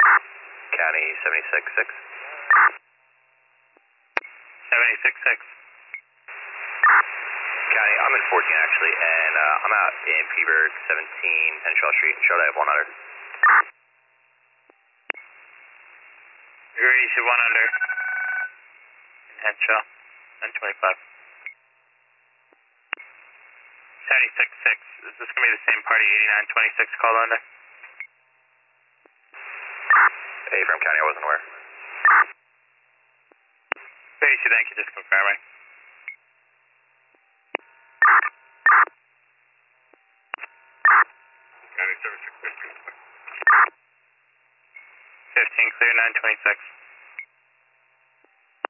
County 76-6. 76-6. County, I'm in 14 actually, and I'm out in Peaburg 17 Central Street. Should I have 1 under? Agree, you should 1 under. Henshaw, 1025. 76-6. Is this going to be the same party 8926 called under? Hey, from County, I wasn't aware. Tracy, thank you, just confirming. County 76-6. 15 clear, 926.